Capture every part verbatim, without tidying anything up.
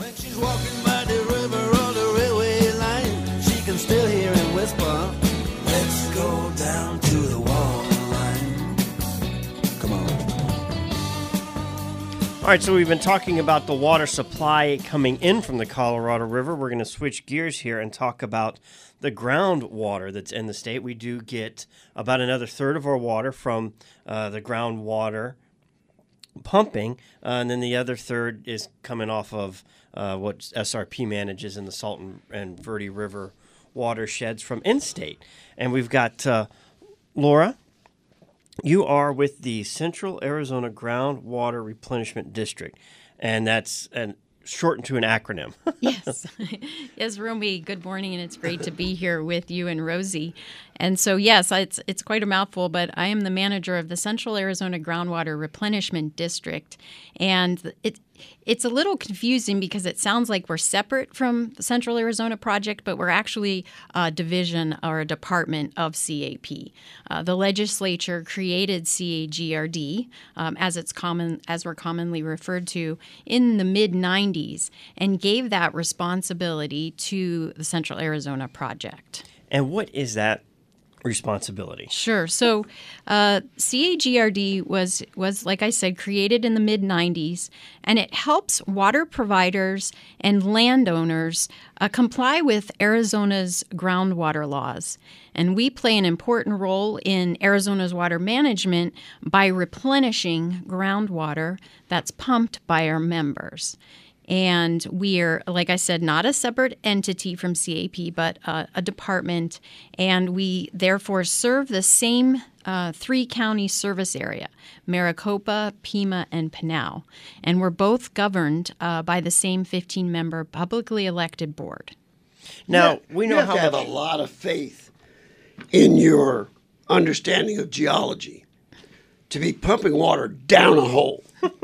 She's walking by the river on the railway line. She can still hear him whisper, let's go down to the wall line. Come on. All right, so we've been talking about the water supply coming in from the Colorado River. We're going to switch gears here and talk about the groundwater that's in the state. We do get about another third of our water from uh, the groundwater pumping, uh, and then the other third is coming off of uh, what S R P manages in the Salt and, and Verde River watersheds from in-state. And we've got uh, Laura. You are with the Central Arizona Groundwater Replenishment District, and that's an shortened to an acronym. Yes. Yes, Romy, good morning, and it's great to be here with you and Rosie. And so, yes, it's it's quite a mouthful, but I am the manager of the Central Arizona Groundwater Replenishment District. And it it's a little confusing because it sounds like we're separate from the Central Arizona Project, but we're actually a division or a department of C A P. Uh, the legislature created C A G R D, um, as it's common as we're commonly referred to, in the mid nineties, and gave that responsibility to the Central Arizona Project. And what is that responsibility? Sure. So uh, C A G R D was, was, like I said, created in the mid nineties, and it helps water providers and landowners uh, comply with Arizona's groundwater laws. And we play an important role in Arizona's water management by replenishing groundwater that's pumped by our members. And we are, like I said, not a separate entity from C A P, but uh, a department. And we therefore serve the same uh, three county service area, Maricopa, Pima, and Pinal. And we're both governed uh, by the same fifteen-member publicly elected board. Now, Yeah, we know you have how to have much- a lot of faith in your understanding of geology to be pumping water down a hole.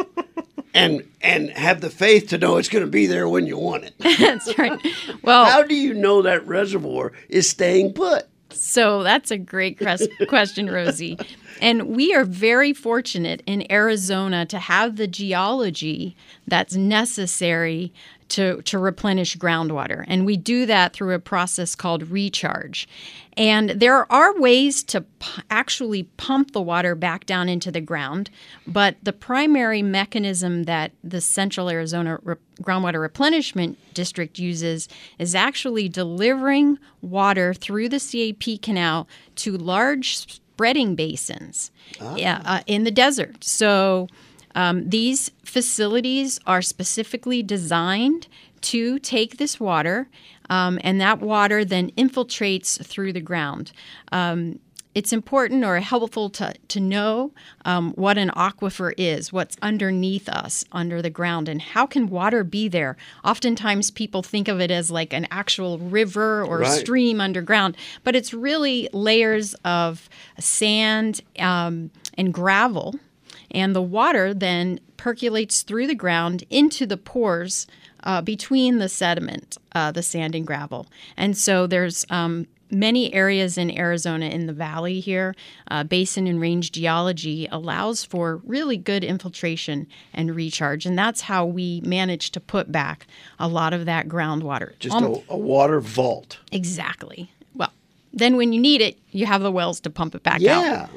And and have the faith to know it's going to be there when you want it. That's right. Well, How do you know that reservoir is staying put? So that's a great cres- question, Rosie. And we are very fortunate in Arizona to have the geology that's necessary to, to replenish groundwater. And we do that through a process called recharge. And there are ways to p- actually pump the water back down into the ground, but the primary mechanism that the Central Arizona Re- Groundwater Replenishment District uses is actually delivering water through the C A P canal to large spreading basins yeah, uh, in the desert. So um, these facilities are specifically designed to take this water, um, and that water then infiltrates through the ground. Um, it's important or helpful to, to know um, what an aquifer is, what's underneath us, under the ground, and how can water be there. Oftentimes people think of it as like an actual river or Right. stream underground, but it's really layers of sand um, and gravel. And the water then percolates through the ground into the pores uh, between the sediment, uh, the sand and gravel. And so there's um, many areas in Arizona in the valley here. Uh, basin and range geology allows for really good infiltration and recharge. And that's how we manage to put back a lot of that groundwater. Just Um, a, a water vault. Exactly. Well, then when you need it, you have the wells to pump it back out. Yeah.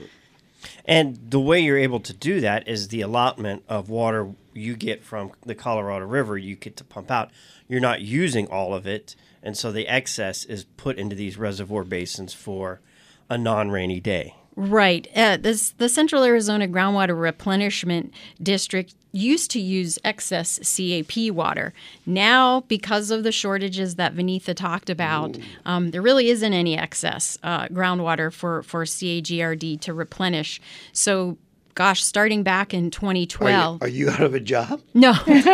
And the way you're able to do that is the allotment of water you get from the Colorado River you get to pump out. You're not using all of it, and so the excess is put into these reservoir basins for a non-rainy day. Right. Uh, this, the Central Arizona Groundwater Replenishment District used to use excess C A P water. Now, because of the shortages that Vinitha talked about, um, there really isn't any excess uh, groundwater for, for C A G R D to replenish. So, gosh, starting back in twenty Are you, twelve. are you out of a job? No.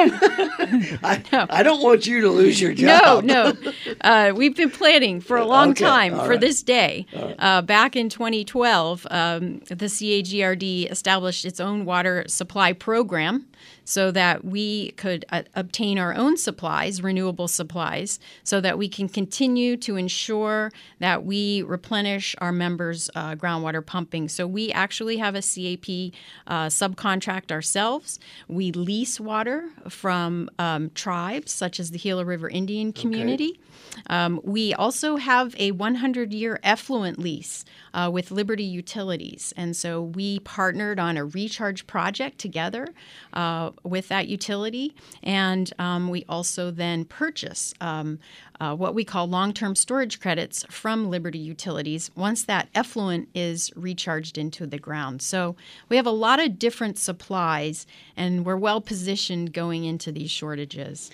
I, I don't want you to lose your No, job. no. Uh, we've been planning for a long Okay, time all for right. this day. Uh, back in twenty twelve, um, the C A G R D established its own water supply program so that we could uh, obtain our own supplies, renewable supplies, so that we can continue to ensure that we replenish our members' uh, groundwater pumping. So we actually have a C A P uh, subcontract ourselves. We lease water from um, tribes such as the Gila River Indian community. Okay. Um, we also have a one hundred year effluent lease uh, with Liberty Utilities. And so we partnered on a recharge project together uh, with that utility. And um, we also then purchase um, uh, what we call long-term storage credits from Liberty Utilities once that effluent is recharged into the ground. So we have a lot of different supplies, and we're well positioned going into these shortages.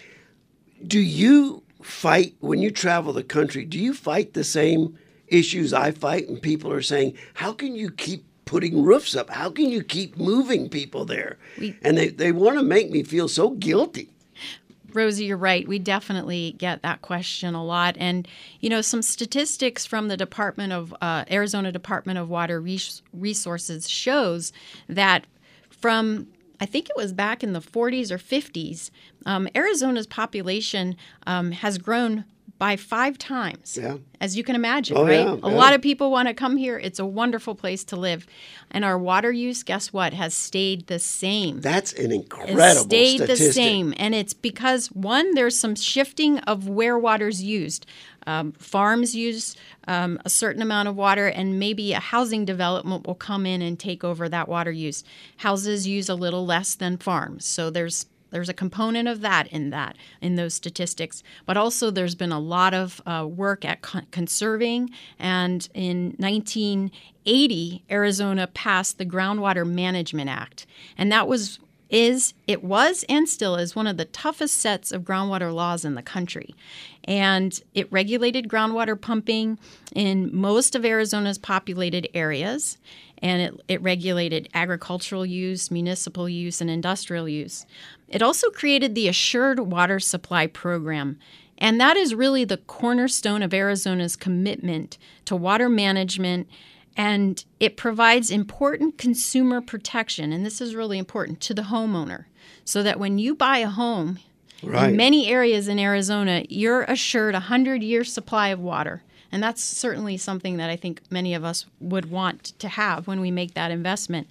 Do you fight, when you travel the country, do you fight the same issues I fight? And people are saying, how can you keep putting roofs up? How can you keep moving people there? We, and they, they want to make me feel so guilty. Rosie, you're right. We definitely get that question a lot. And, you know, some statistics from the Department of uh, Arizona Department of Water Res- Resources shows that from I think it was back in the forties or fifties, um, Arizona's population um, has grown by five times, yeah. as you can imagine, oh, right? Yeah, a yeah. lot of people want to come here. It's a wonderful place to live. And our water use, guess what, has stayed the same. That's an incredible It's stayed statistic. the same. And it's because, one, there's some shifting of where water's used. Um, farms use um, a certain amount of water, and maybe a housing development will come in and take over that water use. Houses use a little less than farms. So there's There's a component of that in that, in those statistics. But also there's been a lot of uh, work at con- conserving. And in nineteen eighty, Arizona passed the Groundwater Management Act. And that was, is, it was and still is one of the toughest sets of groundwater laws in the country. And it regulated groundwater pumping in most of Arizona's populated areas. And it, it regulated agricultural use, municipal use, and industrial use. It also created the Assured Water Supply Program, and that is really the cornerstone of Arizona's commitment to water management, and it provides important consumer protection, and this is really important, to the homeowner, so that when you buy a home, right. in many areas in Arizona, you're assured a one hundred year supply of water. And that's certainly something that I think many of us would want to have when we make that investment.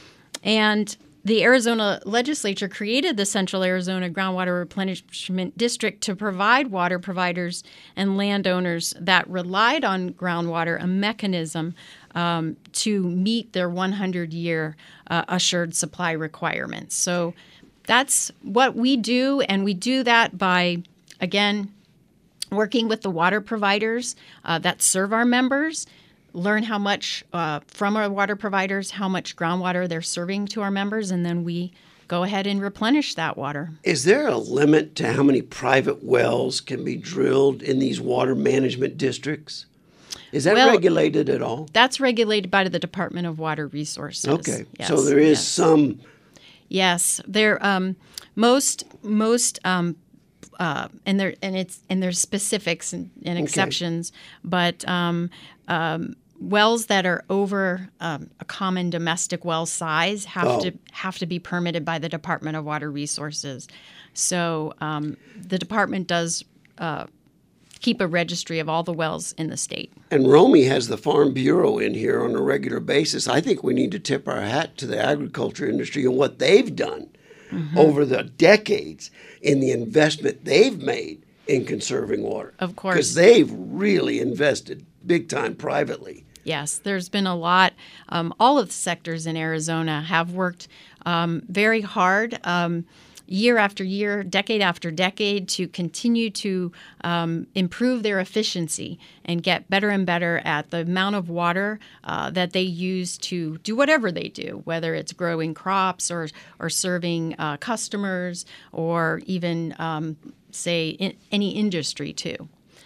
And the Arizona legislature created the Central Arizona Groundwater Replenishment District to provide water providers and landowners that relied on groundwater a mechanism um, to meet their one hundred year uh, assured supply requirements. So that's what we do, and we do that by, again, working with the water providers uh, that serve our members, learn how much uh, from our water providers, how much groundwater they're serving to our members, and then we go ahead and replenish that water. Is there a limit to how many private wells can be drilled in these water management districts? Is that well, regulated at all? That's regulated by the Department of Water Resources. Okay, yes, so there is yes. some. Yes, there. Um, most most. Um, Uh, and there and it's and there's specifics and, and exceptions, okay. but um, um, wells that are over um, a common domestic well size have oh. to have to be permitted by the Department of Water Resources. So um, the department does uh, keep a registry of all the wells in the state. And Romy has the Farm Bureau in here on a regular basis. I think we need to tip our hat to the agriculture industry and what they've done. Mm-hmm. over the decades in the investment they've made in conserving water. Of course. Because they've really invested big time privately. Yes, there's been a lot. Um, all of the sectors in Arizona have worked um, very hard um, year after year, decade after decade, to continue to um, improve their efficiency and get better and better at the amount of water uh, that they use to do whatever they do, whether it's growing crops or or serving uh, customers or even, um, say, in any industry too.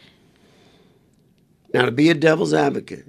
Now, to be a devil's advocate,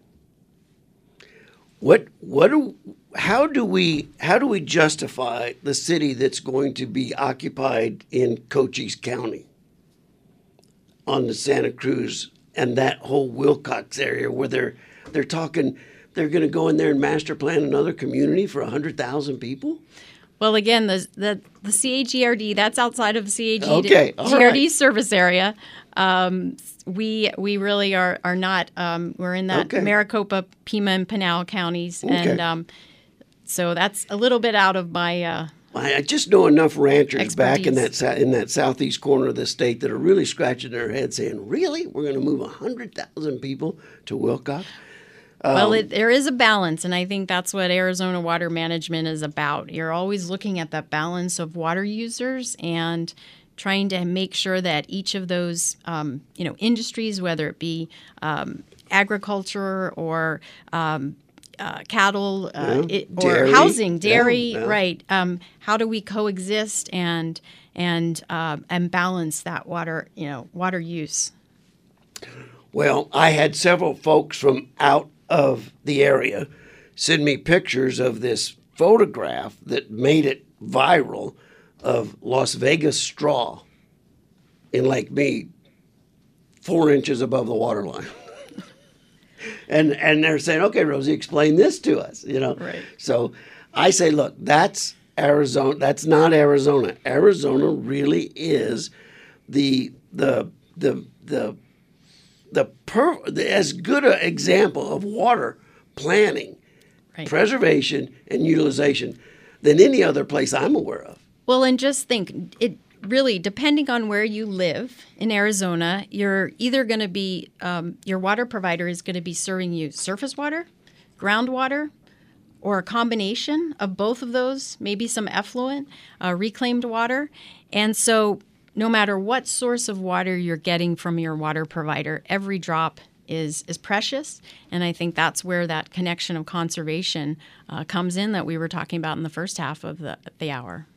what what do how do we how do we justify the city that's going to be occupied in Cochise County on the Santa Cruz and that whole Wilcox area where they're they're talking they're going to go in there and master plan another community for one hundred thousand people? Well, again, the the, the C A G R D, that's outside of C A G Okay, all G R D right. service area. Um, we we really are are not. Um, we're in that Okay. Maricopa, Pima, and Pinal counties, Okay. and um, so that's a little bit out of my. Uh, I I just know enough ranchers back in that Expertise. sou- in that southeast corner of the state that are really scratching their heads, saying, "Really, we're going to move a hundred thousand people to Wilcox?" Well, Um, it, there is a balance, and I think that's what Arizona water management is about. You're always looking at that balance of water users and trying to make sure that each of those, um, you know, industries, whether it be um, agriculture or um, uh, cattle uh, Yeah, it, or dairy. housing, dairy, Yeah, yeah. right? Um, how do we coexist and and uh, and balance that water, you know, water use? Well, I had several folks from out of the area send me pictures of this photograph that made it viral of Las Vegas straw in Lake Mead, four inches above the water line. and and they're saying, "Okay, Rosie, explain this to us," you know. Right. So I say, look, that's Arizona. That's not Arizona. Arizona really is the the the the the per, the, as good an example of water planning, Right. preservation, and utilization than any other place I'm aware of. Well, and just think, it really, depending on where you live in Arizona, you're either going to be, um, your water provider is going to be serving you surface water, groundwater, or a combination of both of those, maybe some effluent, uh, reclaimed water. And so no matter what source of water you're getting from your water provider, every drop is is precious. And I think that's where that connection of conservation uh, comes in that we were talking about in the first half of the, the hour.